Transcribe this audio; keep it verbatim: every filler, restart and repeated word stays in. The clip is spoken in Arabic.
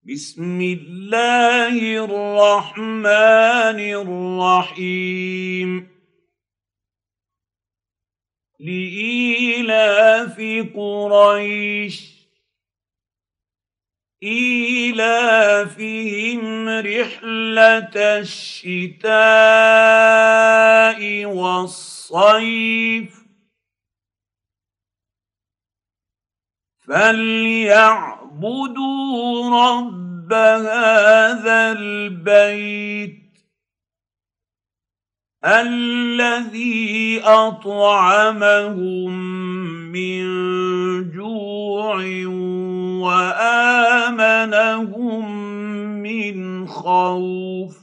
بسم الله الرحمن الرحيم لإيلاف قريش إيلافهم رحلة الشتاء والصيف فليعبدوا رب هذا البيت الذي أطعمهم من جوع وآمنهم من خوف